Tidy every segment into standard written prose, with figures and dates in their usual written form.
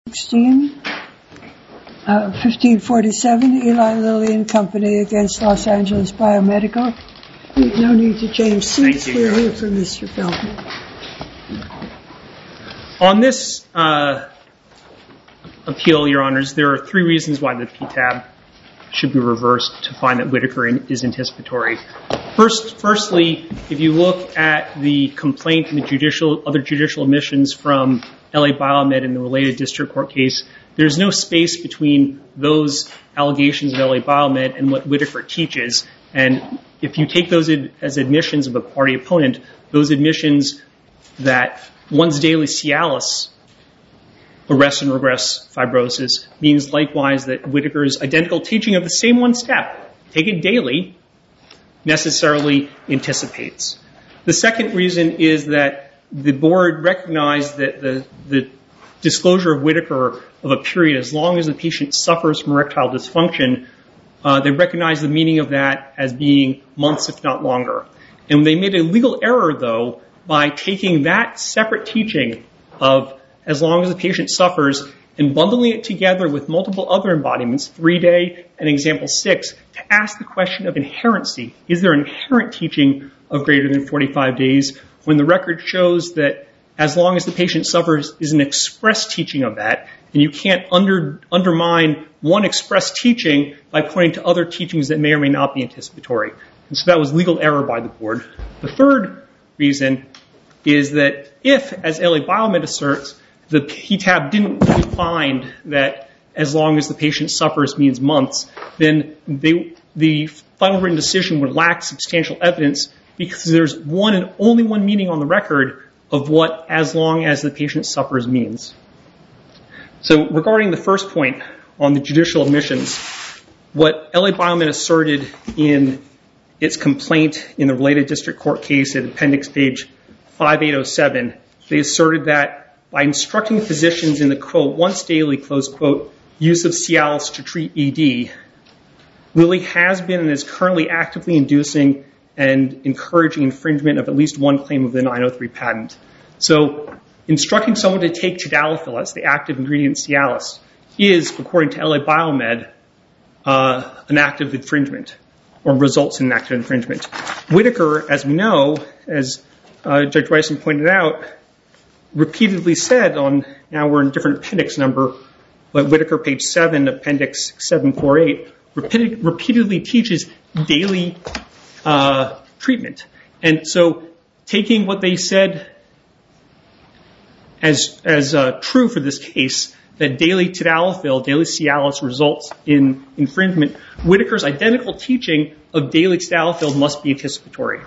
1547, Eli Lilly and Company against Los Angeles Biomedical. No need to change seats. We're here for Mr. Feldman. On this appeal, Your Honors, there are three reasons why the PTAB should be reversed to find that Whitaker is anticipatory. Firstly, if you look at the complaint and the other judicial admissions from LA Biomed in the related district court case, there's no space between those allegations of LA Biomed and what Whitaker teaches. And if you take those as admissions of a party opponent, those admissions that once daily Cialis arrest and regress fibrosis means likewise that Whitaker's identical teaching of the same one step, take it daily, necessarily anticipates. The second reason is that the board recognized that the disclosure of Whitaker of a period as long as the patient suffers from erectile dysfunction, they recognize the meaning of that as being months, if not longer. And they made a legal error, though, by taking that separate teaching of as long as the patient suffers and bundling it together with multiple other embodiments, 3-day and example 6, to ask the question of inherency. Is there an inherent teaching of greater than 45 days when the record shows that as long as the patient suffers is an express teaching of that, and you can't undermine one express teaching by pointing to other teachings that may or may not be anticipatory. And so that was legal error by the board. The third reason is that if, as LA Biomed asserts, the PTAB didn't really find that as long as the patient suffers means months, then the final written decision would lack substantial evidence because there's one and only one meaning on the record of what as long as the patient suffers means. So regarding the first point on the judicial admissions, what LA Biomed asserted in its complaint in the related district court case at appendix page 5807, they asserted that by instructing physicians in the, quote, once daily, close quote, use of Cialis to treat ED, Lilly has been and is currently actively inducing and encouraging infringement of at least one claim of the 903 patent. So instructing someone to take tadalafil, that's the active ingredient Cialis, is, according to LA Biomed, an act of infringement or results in an act of infringement. Whitaker, as we know, as Judge Bryson pointed out, repeatedly said on, now we're in different appendix number, but Whitaker page 7, appendix 748, repeatedly teaches daily treatment. And so taking what they said as true for this case, that daily tadalafil, daily Cialis results in infringement, Whitaker's identical teaching of daily tadalafil must be anticipatory.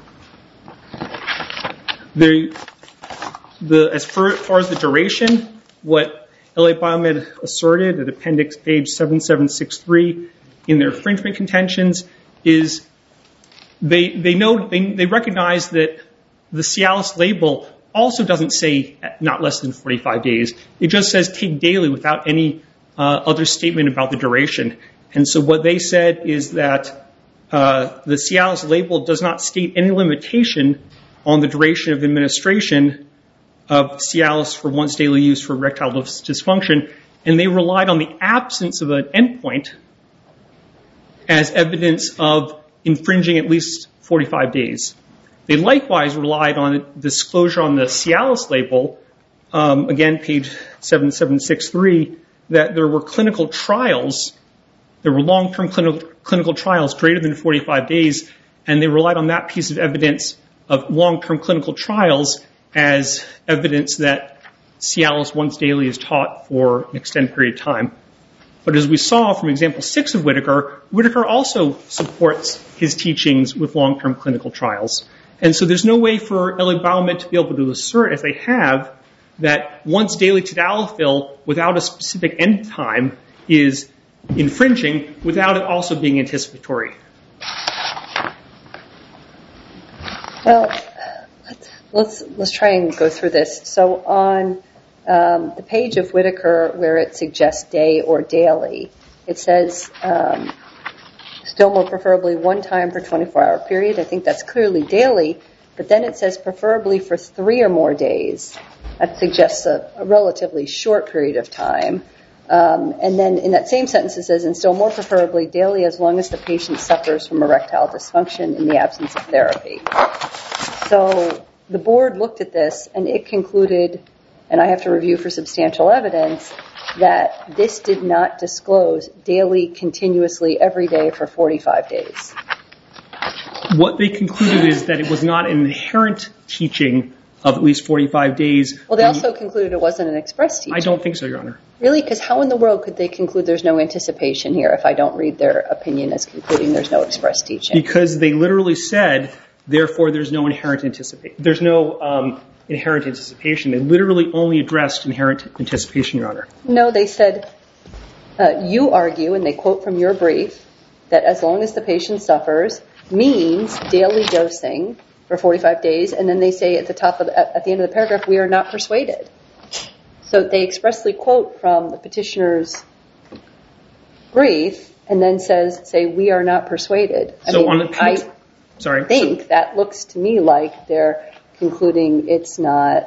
As far as the duration, what LA Biomed asserted at appendix page 7763 in their infringement contentions is they recognize that the Cialis label also doesn't say not less than 45 days. It just says take daily without any other statement about the duration. And so what they said is that the Cialis label does not state any limitation on the duration of administration of Cialis for once daily use for erectile dysfunction, and they relied on the absence of an endpoint as evidence of infringing at least 45 days. They likewise relied on disclosure on the Cialis label, again, page 7763, that there were clinical trials, there were long-term clinical trials greater than 45 days, and they relied on that piece of evidence of long-term clinical trials as evidence that Cialis once daily is taught for an extended period of time. But as we saw from example 6 of Whitaker, Whitaker also supports his teachings with long-term clinical trials. And so there's no way for LA Biomed to be able to assert, as they have, that once daily tadalafil without a specific end time is infringing without it also being anticipatory. Well, let's try and go through this. So on the page of Whitaker where it suggests day or daily, it says still more preferably one time per 24-hour period. I think that's clearly daily. But then it says preferably for 3 or more days. That suggests a relatively short period of time. And then in that same sentence it says, and still more preferably daily as long as the patient suffers from erectile dysfunction in the absence of therapy. So the board looked at this and it concluded, and I have to review for substantial evidence, that this did not disclose daily, continuously, every day for 45 days. What they concluded is that it was not an inherent teaching of at least 45 days. Well, they also concluded it wasn't an express teaching. I don't think so, Your Honor. Really? Because how in the world could they conclude there's no anticipation here if I don't read their opinion as concluding there's no express teaching? Because they literally said, therefore, there's no inherent anticipation. There's no inherent anticipation. They literally only addressed inherent anticipation, Your Honor. No, they said, you argue, and they quote from your brief, that as long as the patient suffers means daily dosing for 45 days, and then they say at the end of the paragraph, we are not persuaded. So they expressly quote from the petitioner's brief and then say, we are not persuaded. I think that looks to me like they're concluding it's not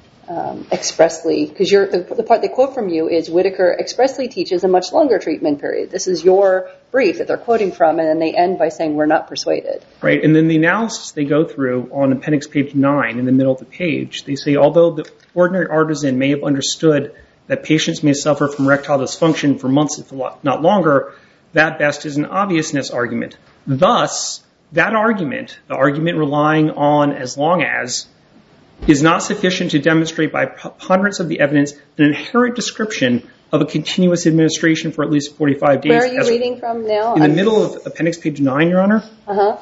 expressly, because the part they quote from you is Whitaker expressly teaches a much longer treatment period. This is your brief that they're quoting from, and then they end by saying we're not persuaded. Right, and then the analysis they go through on appendix page 9 in the middle of the page, they say, although the ordinary artisan may have understood that patients may suffer from erectile dysfunction for months, if not longer, that best is an obviousness argument. Thus, that argument, the argument relying on as long as, is not sufficient to demonstrate by preponderance of the evidence an inherent description of a continuous administration for at least 45 days. Where are you reading from now? In the middle of appendix page 9, Your Honor. Uh-huh.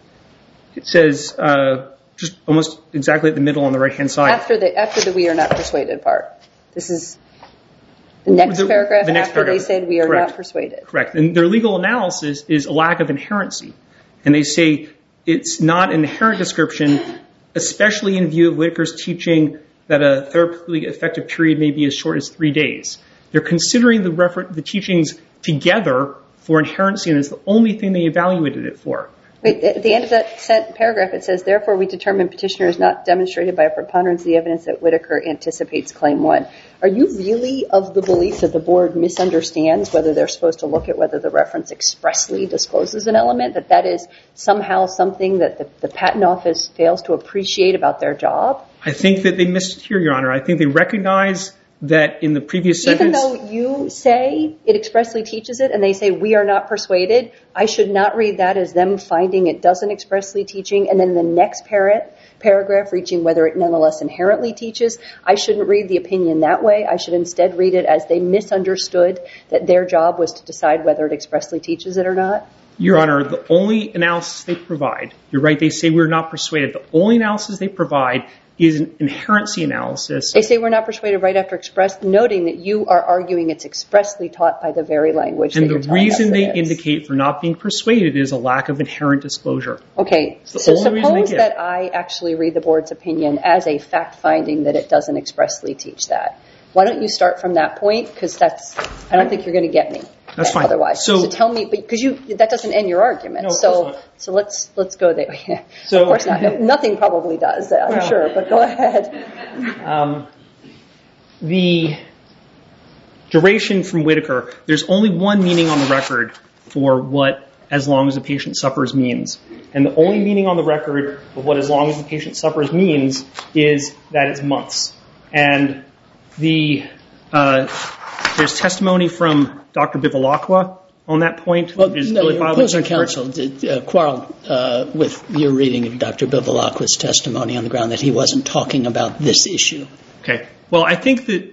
It says, just almost exactly at the middle on the right-hand side. After the we are not persuaded part. This is the next paragraph after they said we are not persuaded. Correct. And their legal analysis is a lack of inherency. And they say it's not an inherent description, especially in view of Whitaker's teaching that a therapeutically effective period may be as short as 3 days. They're considering the teachings together for inherency, and it's the only thing they evaluated it for. Wait, at the end of that paragraph, it says, therefore, we determine petitioner is not demonstrated by a preponderance of the evidence that Whitaker anticipates claim 1. Are you really of the belief that the board misunderstands whether they're supposed to look at whether the reference expressly discloses an element, that is somehow something that the patent office fails to appreciate about their job? I think that they missed here, Your Honor. I think they recognize that in the previous sentence... Even though you say it expressly teaches it, and they say we are not persuaded, I should not read that as them finding it doesn't expressly teaching, and then the next paragraph reaching whether it nonetheless inherently teaches. I shouldn't read the opinion that way. I should instead read it as they misunderstood that their job was to decide whether it expressly teaches it or not. Your Honor, the only analysis they provide, you're right, they say we're not persuaded. The only analysis they provide is an inherency analysis. They say we're not persuaded right after express, noting that you are arguing it's expressly taught by the very language that you're telling us it is. And the reason they indicate for not being persuaded is a lack of inherent disclosure. Okay, so suppose that I actually read the board's opinion as a fact finding that it doesn't expressly teach that. Why don't you start from that point? Because I don't think you're going to get me. That's fine. Otherwise, so tell me, because that doesn't end your argument. No, so let's go there. Of course not. No, nothing probably does, I'm sure. But go ahead. The duration from Whitaker. There's only one meaning on the record for what "as long as the patient suffers" means, and the only meaning on the record of what "as long as the patient suffers" means is that it's months. And there's testimony from Dr. Bivalacqua on that point. Well, no, your opposing counsel quarreled with your reading of Dr. Bivalacqua's testimony on the ground that he wasn't talking about this issue. Okay. Well, I think that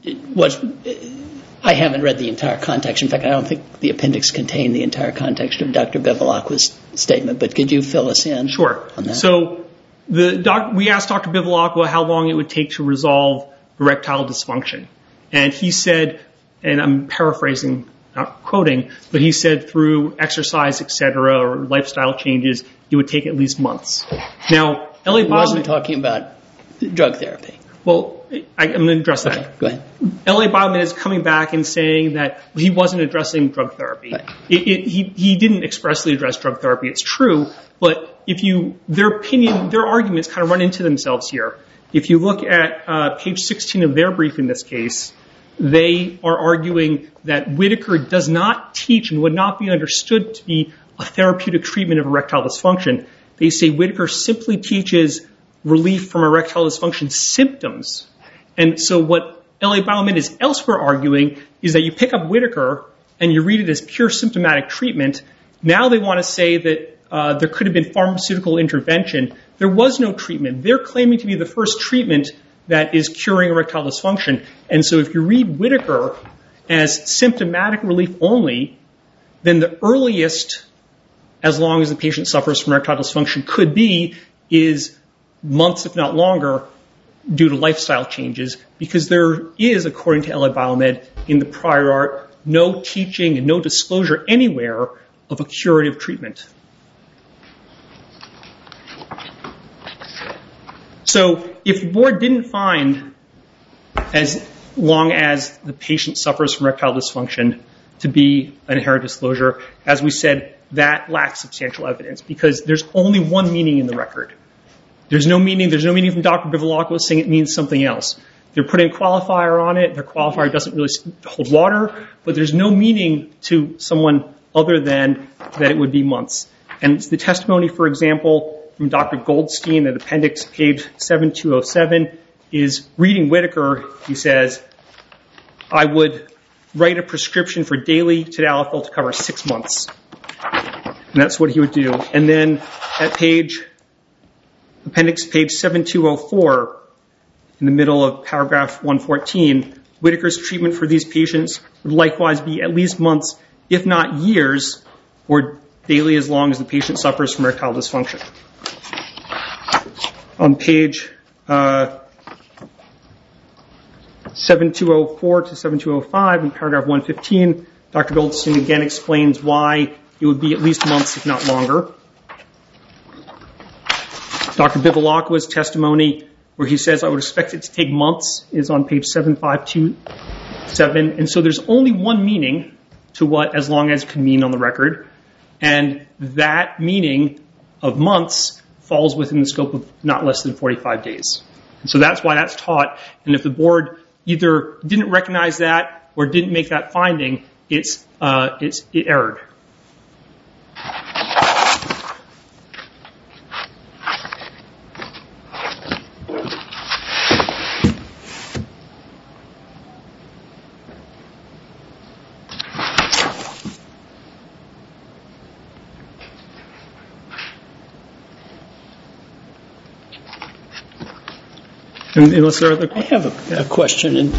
I haven't read the entire context. In fact, I don't think the appendix contained the entire context of Dr. Bivalacqua's statement. But could you fill us in? Sure. On that? So we asked Dr. Bivalacqua how long it would take to resolve erectile dysfunction. And he said, and I'm paraphrasing, not quoting, but he said through exercise, et cetera, or lifestyle changes, it would take at least months. Now, L.A. Bobbitt... He wasn't talking about drug therapy. Well, I'm going to address that. Okay, go ahead. L.A. Bobbitt is coming back and saying that he wasn't addressing drug therapy. Right. He didn't expressly address drug therapy. It's true, but their arguments kind of run into themselves here. if you look at page 16 of their brief in this case, they are arguing that Whitaker does not teach and would not be understood to be a therapeutic treatment of erectile dysfunction. They say Whitaker simply teaches relief from erectile dysfunction symptoms. And so what LA Biomed is elsewhere arguing is that you pick up Whitaker and you read it as pure symptomatic treatment. Now they want to say that there could have been pharmaceutical intervention. There was no treatment. They're claiming to be the first treatment that is curing erectile dysfunction. And so if you read Whitaker as symptomatic relief only, then the earliest, as long as the patient suffers from erectile dysfunction, could be is months, if not longer, due to lifestyle changes, because there is, according to LA Biomed, in the prior art, no teaching and no disclosure anywhere of a curative treatment. So if the board didn't find, as long as the patient suffers from erectile dysfunction, to be an inherent disclosure, as we said, that lacks substantial evidence because there's only one meaning in the record. There's no meaning from Dr. Bivalakis saying it means something else. They're putting a qualifier on it. Their qualifier doesn't really hold water, but there's no meaning to someone other than that it would be months. And the testimony, for example, from Dr. Goldstein at appendix page 7207 is reading Whitaker. He says, I would write a prescription for daily tadalafil to cover 6 months. And that's what he would do. And then at appendix page 7204, in the middle of paragraph 114, Whitaker's treatment for these patients would likewise be at least months, if not years, or daily as long as the patient suffers from erectile dysfunction. On page 7204 to 7205, in paragraph 115, Dr. Goldstein again explains why it would be at least months, if not longer. Dr. Bivalakis' testimony, where he says, I would expect it to take months, is on page 7527. And so there's only one meaning to what as long as could mean on the record. And that meaning of months falls within the scope of not less than 45 days. And so that's why that's taught. And if the board either didn't recognize that or didn't make that finding, it erred. Unless there are other questions. I have a question.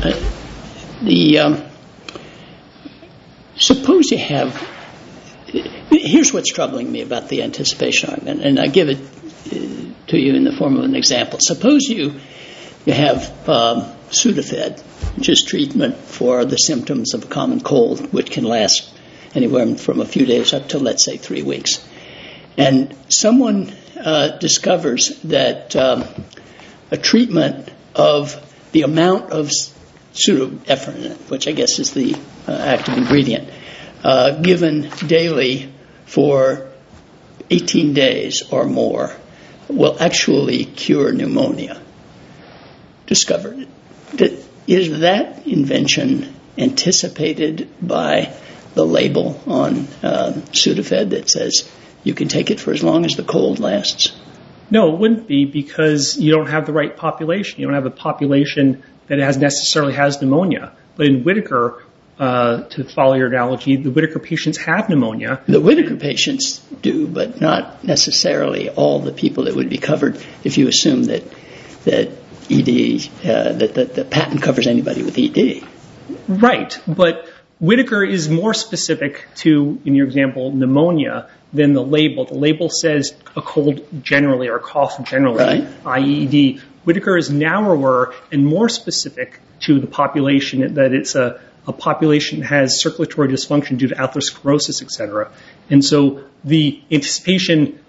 Suppose you have. Here's what's troubling me about the anticipation argument, and I give it to you in the form of an example. Suppose you have Sudafed, which is treatment for the symptoms of a common cold, which can last anywhere from a few days up to, let's say, 3 weeks. And someone discovers that a treatment of the amount of pseudoephedrine, which I guess is the active ingredient, given daily for 18 days or more, will actually cure pneumonia. Discovered. Is that invention anticipated by the label on Sudafed that says you can take it for as long as the cold lasts? No, it wouldn't be, because you don't have the right population. You don't have a population that necessarily has pneumonia. But in Whitaker, to follow your analogy, the Whitaker patients have pneumonia. The Whitaker patients do, but not necessarily all the people that would be covered if you assume that ED, that the patent covers anybody with ED. Right, but Whitaker is more specific to, in your example, pneumonia than the label. The label says a cold generally or a cough generally, right, i.e. ED. Whitaker is narrower and more specific to the population, that it's a population that has circulatory dysfunction due to atherosclerosis, etc. And so the anticipation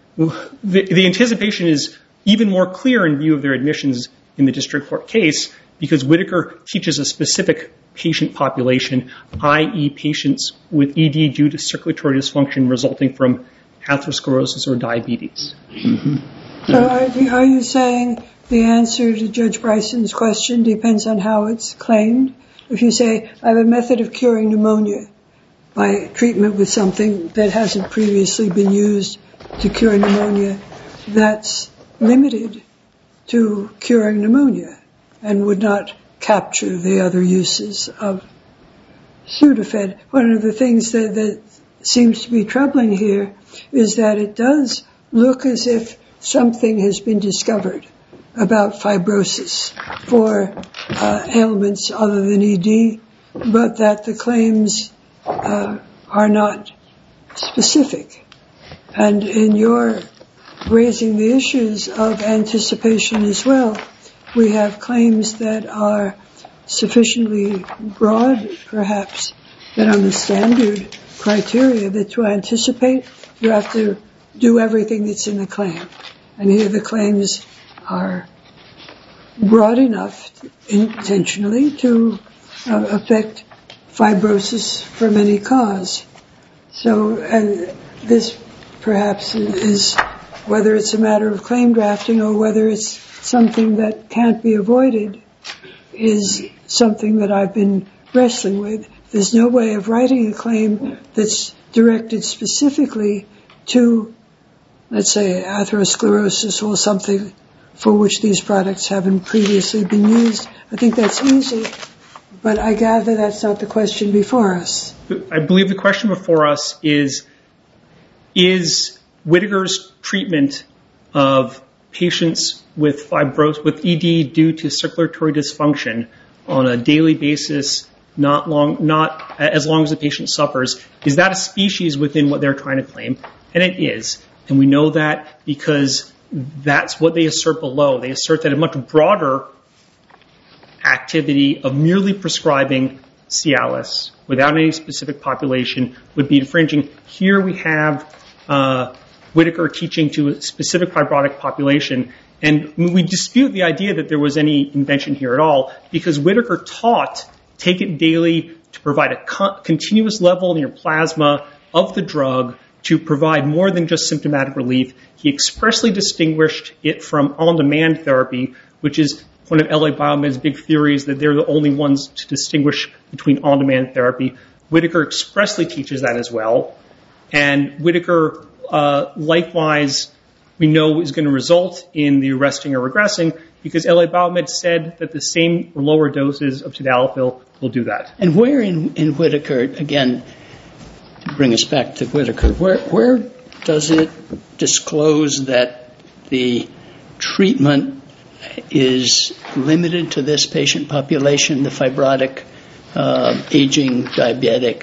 is even more clear in view of their admissions in the district court case, because Whitaker teaches a specific patient population, i.e. patients with ED due to circulatory dysfunction resulting from atherosclerosis or diabetes. Mm-hmm. So are you saying the answer to Judge Bryson's question depends on how it's claimed. If you say, I have a method of curing pneumonia by treatment with something that hasn't previously been used to cure pneumonia, that's limited to curing pneumonia and would not capture the other uses of Sudafed. One of the things that seems to be troubling here is that it does look as if something has been discovered about fibrosis for ailments other than ED, but that the claims are not specific. And in your raising the issues of anticipation as well, we have claims that are sufficiently broad, perhaps, that on the standard criteria that to anticipate, you have to do everything that's in the claim. And here the claims are broad enough intentionally to affect fibrosis from any cause. So, and this perhaps is, whether it's a matter of claim drafting or whether it's something that can't be avoided, is something that I've been wrestling with. There's no way of writing a claim that's directed specifically to, let's say, atherosclerosis or something for which these products haven't previously been used. I think that's easy, but I gather that's not the question before us. I believe the question before us is Whitaker's treatment of patients with fibrosis, with ED due to circulatory dysfunction on a daily basis, not as long as the patient suffers, is that a species within what they're trying to claim? And it is. And we know that because that's what they assert below. They assert that a much broader activity of merely prescribing Cialis without any specific population would be infringing. Here we have Whitaker teaching to a specific fibrotic population, and we dispute the idea that there was any invention here at all, because Whitaker taught take it daily to provide a continuous level in your plasma of the drug to provide more than just symptomatic relief. He expressly distinguished it from on-demand therapy, which is one of LA Biomed's big theories, that they're the only ones to distinguish between on-demand therapy. Whitaker expressly teaches that as well. And Whitaker, likewise, we know is going to result in the arresting or regressing, because LA Biomed said that the same or lower doses of tadalafil will do that. And where in Whitaker, again, to bring us back to Whitaker, where does it disclose that the treatment is limited to this patient population, the fibrotic, aging, diabetic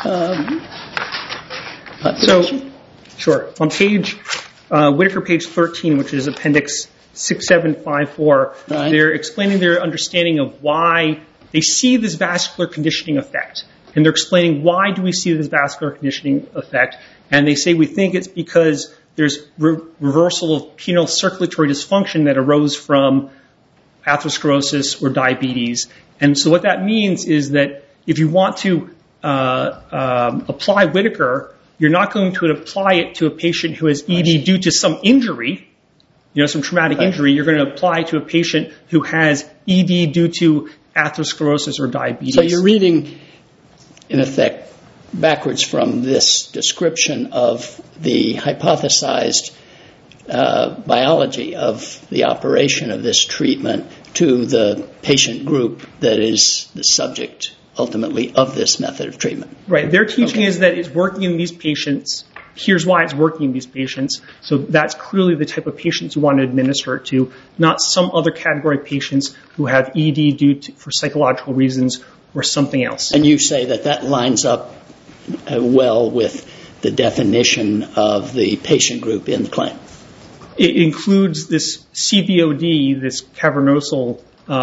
population? Sure. On Whitaker page 13, which is appendix 6754, right, they're explaining their understanding of why they see this vascular conditioning effect. And they're explaining why do we see this vascular conditioning effect. And they say we think it's because there's reversal of penile circulatory dysfunction that arose from atherosclerosis or diabetes. And so what that means is that if you want to apply Whitaker, you're not going to apply it to a patient who has ED due to some injury, some traumatic injury. You're going to apply to a patient who has ED due to atherosclerosis or diabetes. So you're reading, in effect, backwards from this description of the hypothesized biology of the operation of this treatment to the patient group that is the subject, ultimately, of this method of treatment. Right. Their teaching is that it's working in these patients. Here's why it's working in these patients. So that's clearly the type of patients you want to administer it to, not some other category of patients who have ED for psychological reasons or something else. And you say that lines up well with the definition of the patient group in the claim. It includes this CVOD, this cavernosal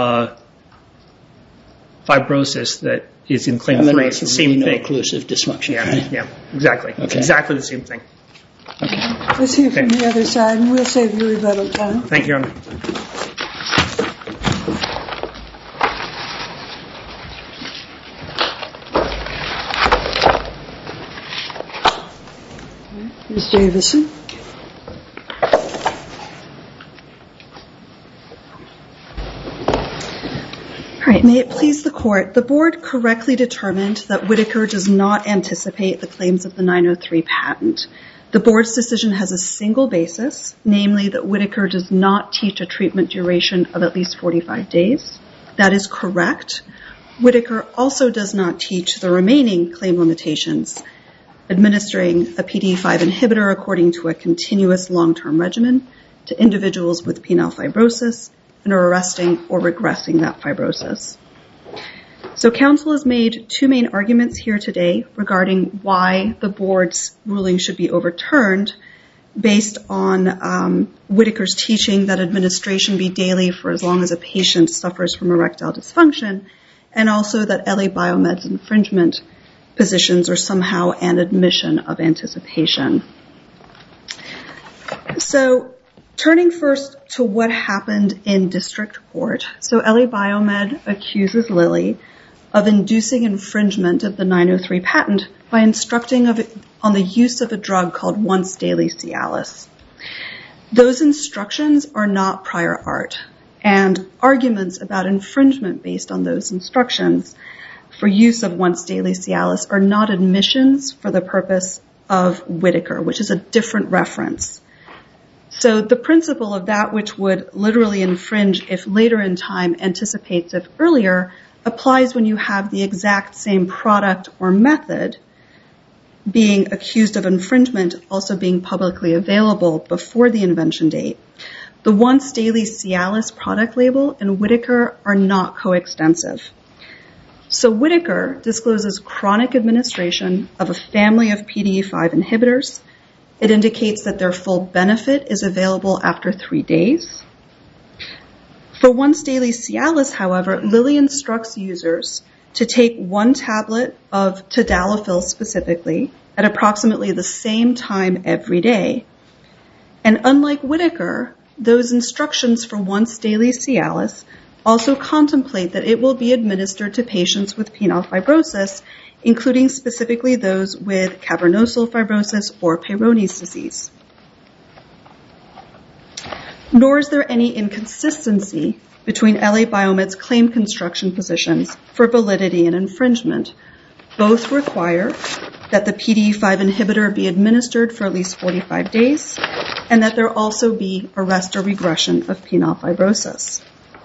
fibrosis that is in claim 3. It's the same thing. Occlusive dysfunction. Yeah, exactly. Okay. It's exactly the same thing. Okay. Let's hear from the other side, and we'll save you rebuttal time. Thank you, Your Honor. Ms. Davison. May it please the Court, the Board correctly determined that Whitaker does not anticipate the claims of the 903 patent. The Board's decision has a single basis, namely that Whitaker does not teach a treatment duration of at least 45 days. That is correct. Whitaker also does not teach the remaining claim limitations, administering a PDE5 inhibitor according to a continuous long-term regimen to individuals with penile fibrosis and are arresting or regressing that fibrosis. So counsel has made two main arguments here today regarding why the Board's ruling should be overturned based on Whitaker's teaching that administration be daily for as long as a patient suffers from erectile dysfunction, and also that LA Biomed's infringement positions are somehow an admission of anticipation. So turning first to what happened in district court. So LA Biomed accuses Lilly of inducing infringement of the 903 patent by instructing on the use of a drug called once daily Cialis. Those instructions are not prior art, and arguments about infringement based on those instructions for use of once daily Cialis are not admissions for the purpose of Whitaker, which is a different reference. So the principle of that which would literally infringe if later in time anticipates if earlier applies when you have the exact same product or method being accused of infringement also being publicly available before the invention date. The once daily Cialis product label and Whitaker are not coextensive. So Whitaker discloses chronic administration of a family of PDE5 inhibitors. It indicates that their full benefit is available after 3 days. For once daily Cialis, however, Lilly instructs users to take 1 tablet of tadalafil specifically at approximately the same time every day. And unlike Whitaker, those instructions for once daily Cialis also contemplate that it will be administered to patients with penile fibrosis, including specifically those with cavernosal fibrosis or Peyronie's disease. Nor is there any inconsistency between LA Biomed's claim construction positions for validity and infringement. Both require that the PDE5 inhibitor be administered for at least 45 days and that there also be arrest or regression of penile fibrosis.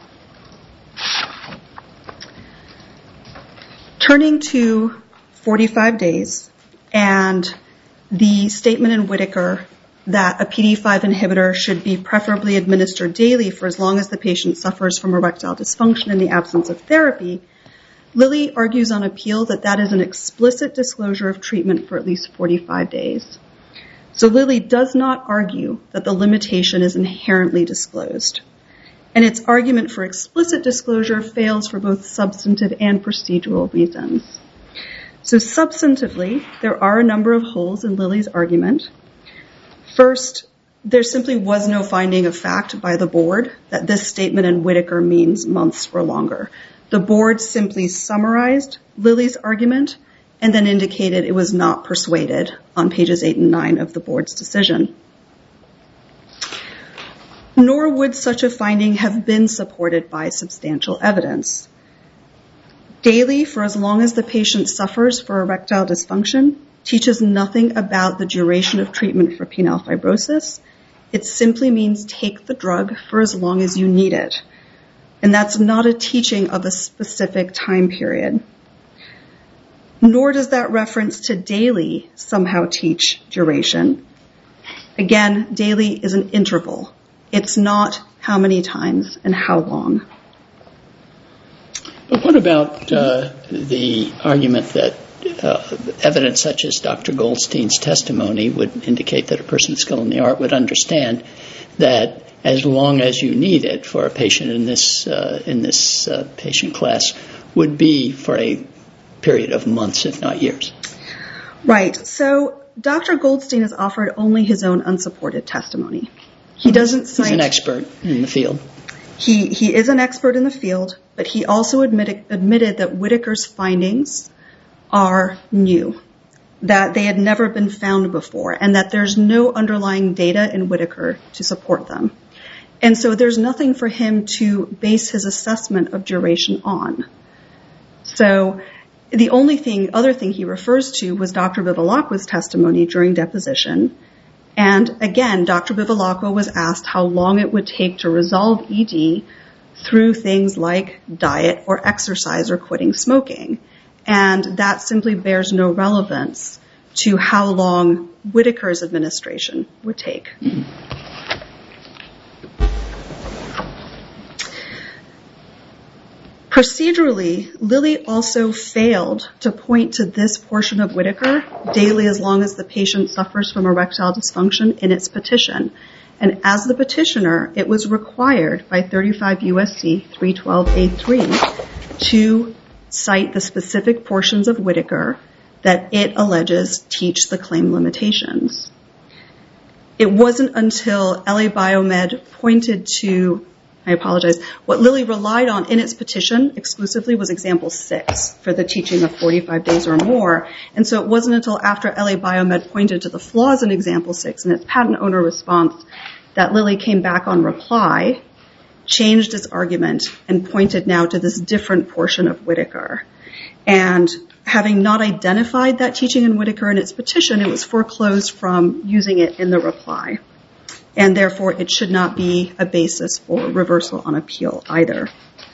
Turning to 45 days and the statement in Whitaker that a PDE5 inhibitor should be preferably administered daily for as long as the patient suffers from erectile dysfunction in the absence of therapy, Lilly argues on appeal that that is an explicit disclosure of treatment for at least 45 days. So Lilly does not argue that the limitation is inherently disclosed. And its argument for explicit disclosure fails for both substantive and procedural reasons. So substantively, there are a number of holes in Lilly's argument. First, there simply was no finding of fact by the board that this statement in Whitaker means months or longer. The board simply summarized Lilly's argument and then indicated it was not persuaded on pages 8 and 9 of the board's decision. Nor would such a finding have been supported by substantial evidence. Daily, for as long as the patient suffers for erectile dysfunction, teaches nothing about the duration of treatment for penile fibrosis. It simply means take the drug for as long as you need it. And that's not a teaching of a specific time period. Nor does that reference to daily somehow teach duration. Again, daily is an interval. It's not how many times and how long. But what about the argument that evidence such as Dr. Goldstein's testimony would indicate that a person with skill in the art would understand that as long as you need it for a patient in this patient class would be for a period of months, if not years? Right. So Dr. Goldstein has offered only his own unsupported testimony. He doesn't cite... He's an expert in the field. He is an expert in the field, but he also admitted that Whitaker's findings are new, that they had never been found before, and that there's no underlying data in Whitaker to support them. And so there's nothing for him to base his assessment of duration on. So the other thing he refers to was Dr. Bevilacqua's testimony during deposition. And again, Dr. Bevilacqua was asked how long it would take to resolve ED through things like diet or exercise or quitting smoking. And that simply bears no relevance to how long Whitaker's administration would take. Procedurally, Lilly also failed to point to this portion of Whitaker, daily as long as the patient suffers from erectile dysfunction, in its petition. And as the petitioner, it was required by 35 U.S.C. 312A3 to cite the specific portions of Whitaker that it alleges teach the claim limitations. It wasn't until LA Biomed pointed to, what Lilly relied on in its petition exclusively was example 6 for the teaching of 45 days or more. And so it wasn't until after LA Biomed pointed to the flaws in example 6 in its patent owner response that Lilly came back on reply, changed its argument, and pointed now to this different portion of Whitaker. And having not identified that teaching in Whitaker in its petition, it was foreclosed from using it in the reply. And therefore, it should not be a basis for reversal on appeal either.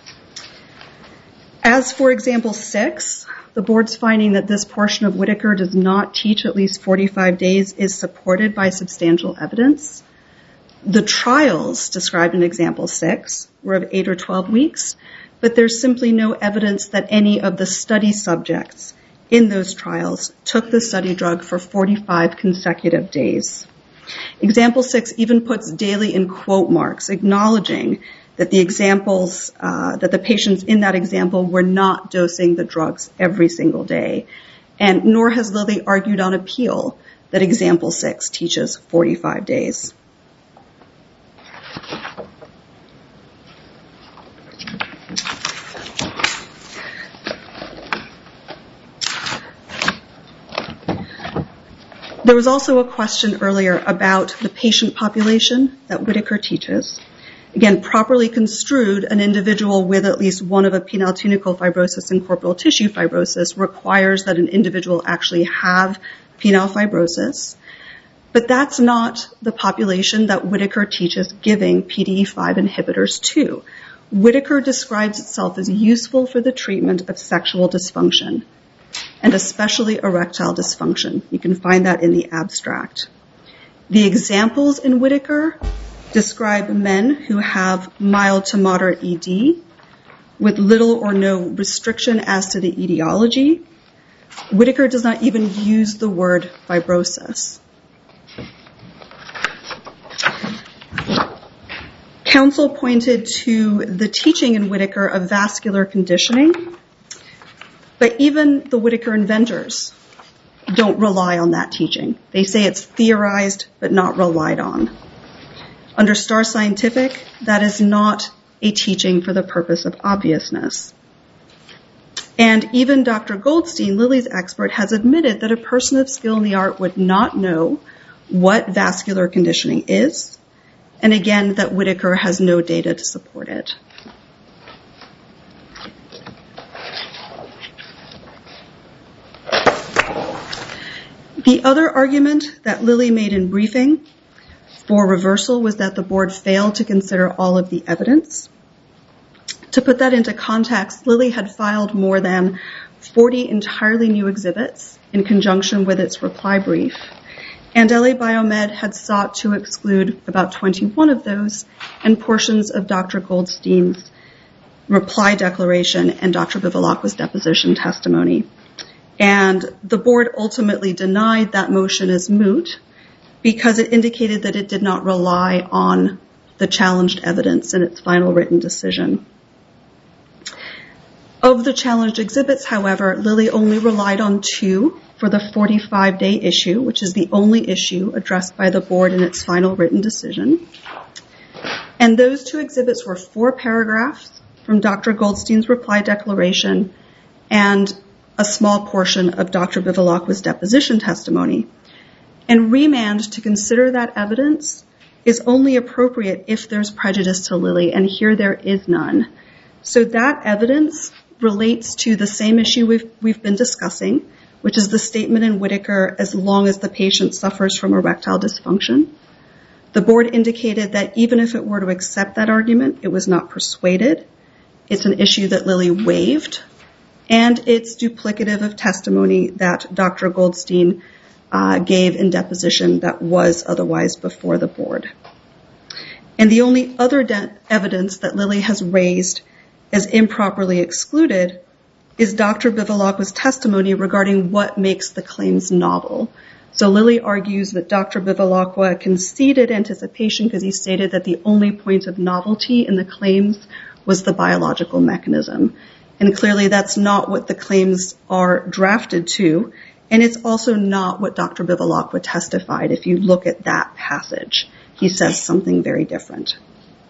As for example 6, the board's finding that this portion of Whitaker does not teach at least 45 days is supported by substantial evidence. The trials described in example 6 were of 8 or 12 weeks, but there's simply no evidence that any of the study subjects in those trials took the study drug for 45 consecutive days. Example 6 even puts daily in quote marks, acknowledging that that the patients in that example were not dosing the drugs every single day. And nor has Lilly argued on appeal that example 6 teaches 45 days. There was also a question earlier about the patient population that Whitaker teaches. Again, properly construed, an individual with at least one of a penile tunical fibrosis and corporeal tissue fibrosis requires that an individual actually have penile fibrosis. But that's not the population that Whitaker teaches giving PDE5 inhibitors to. Whitaker describes itself as useful for the treatment of sexual dysfunction, and especially erectile dysfunction. You can find that in the abstract. The examples in Whitaker describe men who have mild to moderate ED with little or no restriction as to the etiology. Whitaker does not even use the word fibrosis. Counsel pointed to the teaching in Whitaker of vascular conditioning, but even the Whitaker inventors don't rely on that teaching. They say it's theorized but not relied on. Under Star Scientific, that is not a teaching for the purpose of obviousness. And even Dr. Goldstein, Lilly's expert, has admitted that a person of skill in the art would not know what vascular conditioning is, and again, that Whitaker has no data to support it. The other argument that Lilly made in briefing for reversal was that the board failed to consider all of the evidence. To put that into context, Lilly had filed more than 40 entirely new exhibits in conjunction with its reply brief, and LA Biomed had sought to exclude about 21 of those and portions of Dr. Goldstein's reply declaration and Dr. Bevilacqua's deposition testimony. And the board ultimately denied that motion as moot because it indicated that it did not rely on the challenged evidence in its final written decision. Of the challenged exhibits, however, Lilly only relied on 2 for the 45-day issue, which is the only issue addressed by the board in its final written decision. And those 2 exhibits were 4 paragraphs from Dr. Goldstein's reply declaration and a small portion of Dr. Bevilacqua's deposition testimony. And remand to consider that evidence is only appropriate if there's prejudice to Lilly, and here there is none. So that evidence relates to the same issue we've been discussing, which is the statement in Whitaker, as long as the patient suffers from erectile dysfunction. The board indicated that even if it were to accept that argument, it was not persuaded. It's an issue that Lilly waived, and it's duplicative of testimony that Dr. Goldstein gave in deposition that was otherwise before the board. And the only other evidence that Lilly has raised as improperly excluded is Dr. Bevilacqua's testimony regarding what makes the claims novel. So Lilly argues that Dr. Bevilacqua conceded anticipation because he stated that the only point of novelty in the claims was the biological mechanism. And clearly that's not what the claims are drafted to, and it's also not what Dr. Bevilacqua testified. If you look at that passage, he says something very different.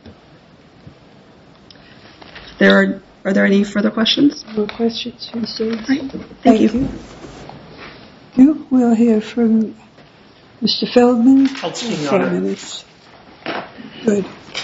Are there any further questions? No questions. Right. Thank you. We'll hear from Mr. Feldman. 4 minutes. Good.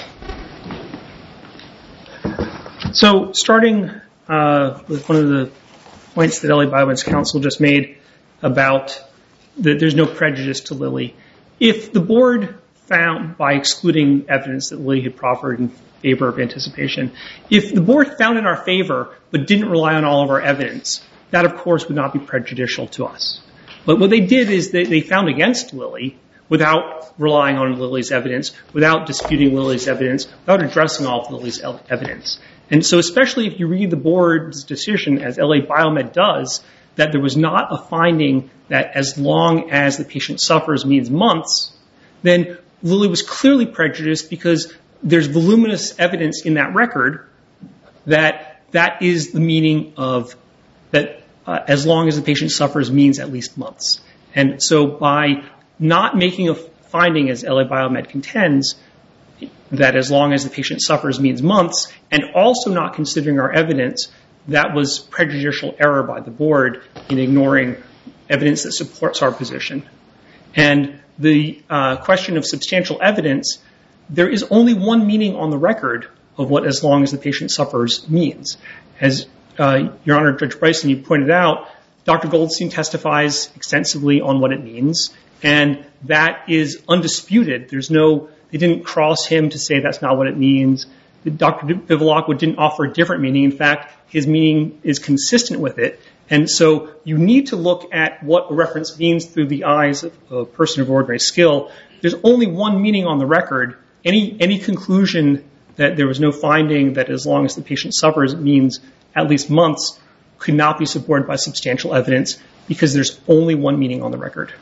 So starting with one of the points that L.A. Biomed's counsel just made about that there's no prejudice to Lilly. If the board found, by excluding evidence that Lilly had proffered in favor of anticipation, if the board found in our favor but didn't rely on all of our evidence, that of course would not be prejudicial to us. But what they did is they found against Lilly without relying on Lilly's evidence, without disputing Lilly's evidence, without addressing all of Lilly's evidence. And so especially if you read the board's decision, as L.A. Biomed does, that there was not a finding that as long as the patient suffers means months, then Lilly was clearly prejudiced because there's voluminous evidence in that record that that is the meaning of that as long as the patient suffers means at least months. And so by not making a finding, as L.A. Biomed contends, that as long as the patient suffers means months, and also not considering our evidence, that was prejudicial error by the board in ignoring evidence that supports our position. And the question of substantial evidence, there is only one meaning on the record of what as long as the patient suffers means. As Your Honor, Judge Bryson, you pointed out, Dr. Goldstein testifies extensively on what it means, and that is undisputed. They didn't cross him to say that's not what it means. Dr. Bevilacqua didn't offer a different meaning. In fact, his meaning is consistent with it. And so you need to look at what a reference means through the eyes of a person of ordinary skill. There's only one meaning on the record. Any conclusion that there was no finding that as long as the patient suffers means at least months could not be supported by substantial evidence because there's only one meaning on the record.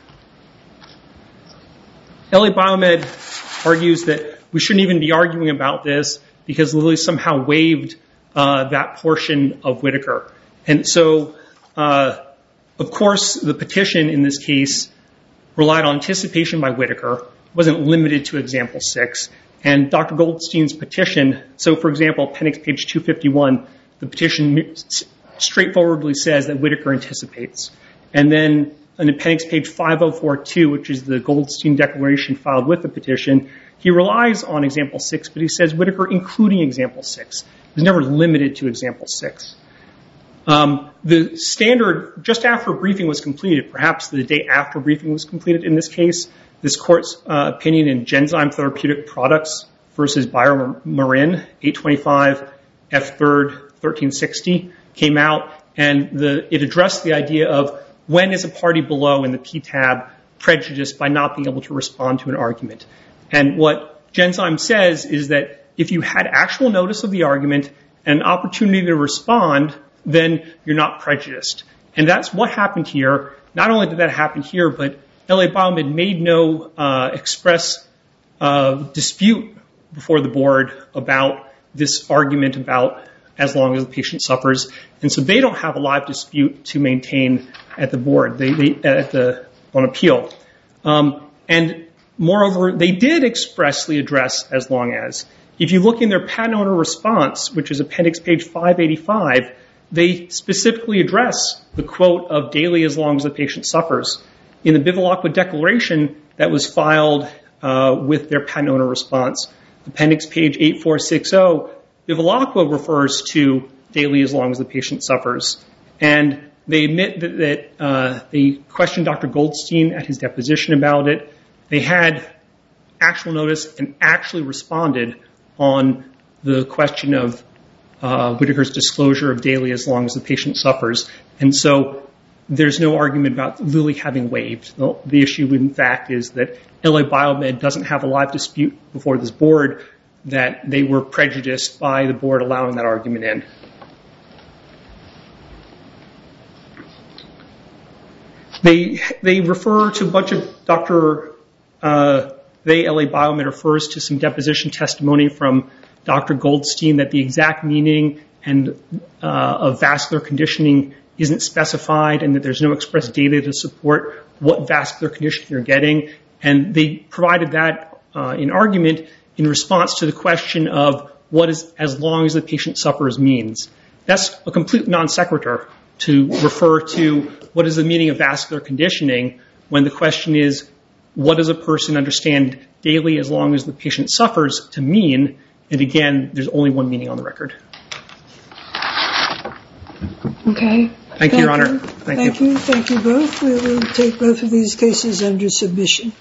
L.A. Biomed argues that we shouldn't even be arguing about this because Lilly somehow waived that portion of Whitaker. And so, of course, the petition in this case relied on anticipation by Whitaker. It wasn't limited to example 6. And Dr. Goldstein's petition, so for example, appendix page 251, the petition straightforwardly says that Whitaker anticipates. And then on appendix page 5042, which is the Goldstein declaration filed with the petition, he relies on example 6, but he says Whitaker including example 6. It was never limited to example 6. The standard, just after briefing was completed, perhaps the day after briefing was completed in this case, this court's opinion in Genzyme Therapeutic Products versus BioMarin, 825 F3rd 1360, came out, and it addressed the idea of when is a party below in the PTAB prejudiced by not being able to respond to an argument. And what Genzyme says is that if you had actual notice of the argument and an opportunity to respond, then you're not prejudiced. And that's what happened here. Not only did that happen here, but L.A. Biomed made no express dispute before the board about this argument about as long as the patient suffers. And so they don't have a live dispute to maintain at the board, on appeal. And moreover, they did expressly address as long as. If you look in their patent owner response, which is appendix page 585, they specifically address the quote of daily as long as the patient suffers. In the Bevilacqua declaration that was filed with their patent owner response. Appendix page 8460, Bivalacqua refers to daily as long as the patient suffers. And they admit that they questioned Dr. Goldstein at his deposition about it. They had actual notice and actually responded on the question of Whitaker's disclosure of daily as long as the patient suffers. And so there's no argument about Lilly having waived. The issue, in fact, is that LA Biomed doesn't have a live dispute before this board, that they were prejudiced by the board allowing that argument in. They refer to a bunch of LA Biomed refers to some deposition testimony from Dr. Goldstein that the exact meaning of vascular conditioning isn't specified and that there's no express data to support what vascular conditioning you're getting. And they provided that in argument in response to the question of what is as long as the patient suffers means. That's a complete non sequitur to refer to what is the meaning of vascular conditioning when the question is what does a person understand daily as long as the patient suffers to mean. And again, there's only one meaning on the record. Okay. Thank you, Your Honor. Thank you. Thank you both. We will take both of these cases under submission.